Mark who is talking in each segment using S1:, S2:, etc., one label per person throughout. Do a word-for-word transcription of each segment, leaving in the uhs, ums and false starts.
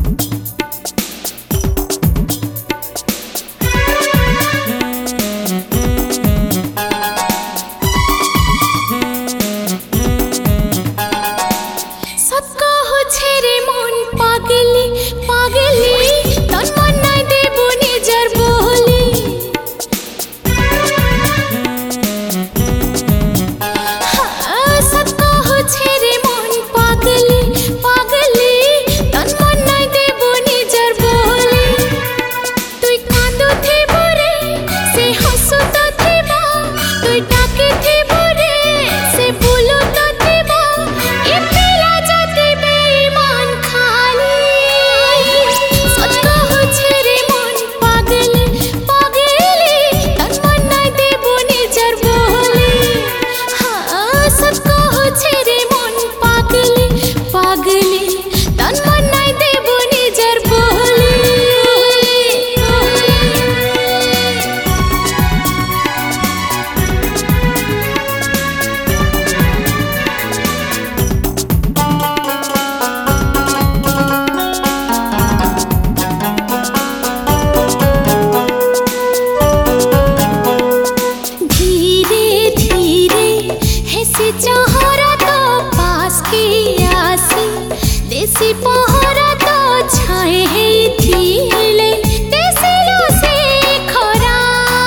S1: देसी पहरा तो छाए है थिले देसी लो से खरा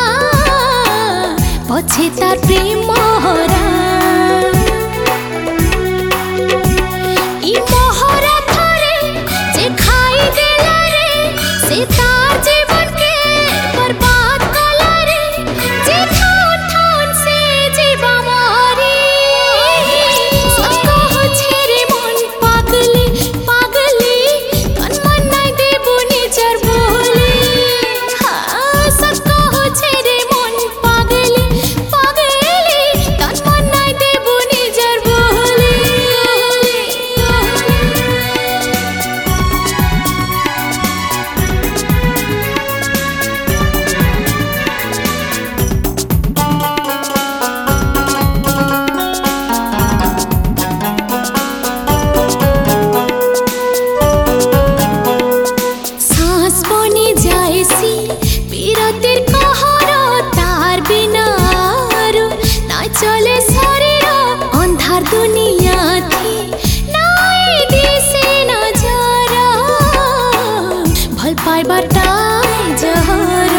S1: पछे तार प्रेम हरा ई मोहरा थरे जे खाई देला रे से तार जीवन के बर्बाद कला रे जे ठान ठान से जीवा मारी सच कहो छे रे मन पागली पागली तन मन नहीं देबो निजर बोले हाँ सच कहो छे रे मन पागली पागली तन मन नहीं देबो निजर बोले सांस बनी जाएसी पीरतेर कहरो तार बिना आरो ना चले शरीर अंधार दुनिया थी नाई दिसे नजारा भल पाइबार टाई जहर